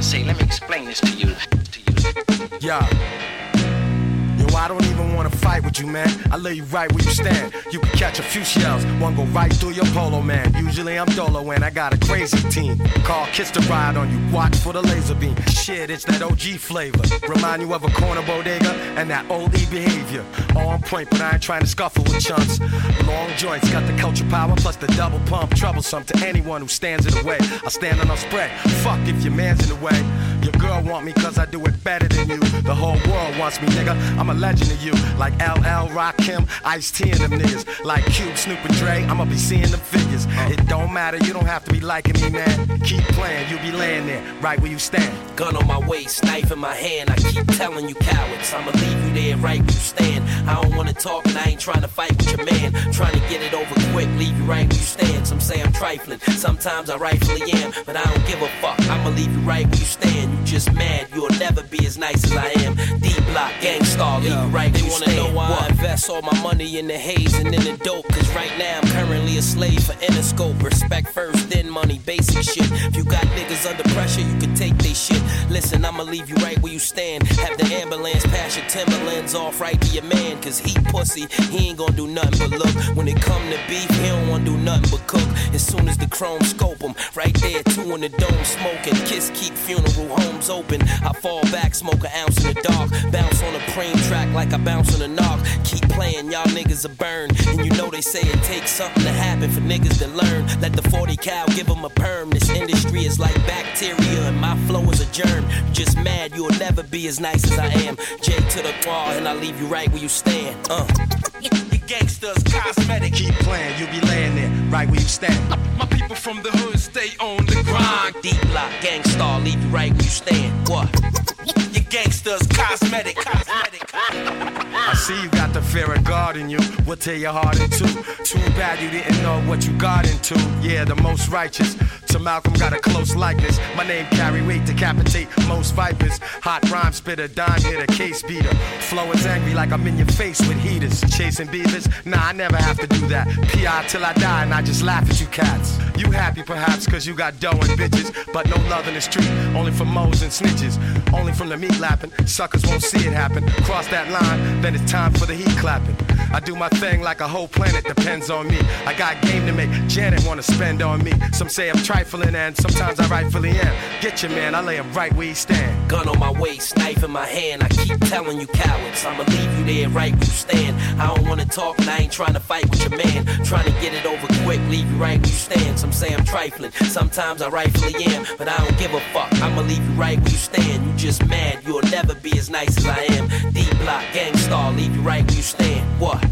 say, let me explain this to you. Yeah. Yo, I don't even wanna fight with you, man. I lay you right where you stand. You can catch a few shells, one go right through your polo, man. Usually I'm dolo and I got a crazy team. Call Kiss to ride on you, watch for the laser beam. Shit, it's that OG flavor. Remind you of a corner bodega and that old E behavior. All on point, but I ain't trying to scuffle with chumps. Long joints, got the culture power plus the double pump. Troublesome to anyone who stands in the way. I stand on a spread, fuck if your man's in the way. Your girl want me cause I do it better than you. The whole world wants me, nigga. I'm a legend to you. Like LL, Rakim, Ice-T and them niggas. Like Cube, Snoop and Dre, I'ma be seeing them figures. It don't matter, you don't have to be liking me, man. Keep playing, you be laying there, right where you stand. Gun on my waist, knife in my hand. I keep telling you cowards, I'ma leave you there right where you stand. I don't wanna talk and I ain't trying to fight with your man. Trying to get it over quick, leave you right where you stand. Some say I'm trifling, sometimes I rightfully am. But I don't give a fuck, I'ma leave you right where you stand. You just mad, you'll never be as nice as I am. D-Block, Gangstar, leave you right where you stand. They wanna know why I invest all my money in the haze and in the dope. Cause right now I'm currently a slave for Interscope. Respect first, then money, basic shit. If you got niggas under pressure, you can take they shit. Listen, I'ma leave you right where you stand. Have the ambulance pass your Timberlands off right to your man. Cause he pussy, he ain't gonna do nothing but look. When it come to beef, he don't wanna do nothing but cook. As soon as the chrome scope him, right there, two in the dome smoking. Kiss keep funeral homes open. I fall back, smoke an ounce in the dark. Bounce on a preem track like I bounce on a knock. Keep playing, y'all niggas are burned. And you know they say it takes something to happen for niggas to learn. Let the 40 cal give them a perm. This industry is like bacteria and my flow is a germ. Just mad, you'll never be as nice as I am. J to the wall and I leave you right where you stand. You gangsters, cosmetic. Keep playing, you be laying there, right where you stand. My people from the hood stay on the grind. D-Block, Gangstar, leave you right where you stand. What? You gangsters, cosmetic. I see you got the fear of God in you. We'll tear your heart in two. Too bad you didn't know what you got into. Yeah, the most righteous. To Malcolm got a close likeness. My name carry weight, decapitate most vipers. Hot rhyme spitter, dime hitter, case beater. Flow is angry like I'm in your face with heaters. Chasing beavers? Nah, I never have to do that. P.I. till I die and I just laugh at you cats. You happy perhaps cause you got dough and bitches. But no love in the street, only for moles and snitches. Only from the meat lapping, suckers won't see it happen. Cross that line, then it's time for the heat clapping. I do my thing like a whole planet depends on me. I got game to make, Janet wanna spend on me. Some say I'm trifling and sometimes I rightfully am. Get your man, I lay him right where he stand. Gun on my waist, knife in my hand. I keep telling you cowards, I'ma leave you there right where you stand. I don't wanna talk and I ain't trying to fight with your man. Trying to get it over quick, leave you right where you stand. Some say I'm trifling, sometimes I rightfully am. But I don't give a fuck, I'ma leave you right where you stand. You just mad, you'll never be as nice as I am. D-Block, Gangstar, leave you right where you stand. What?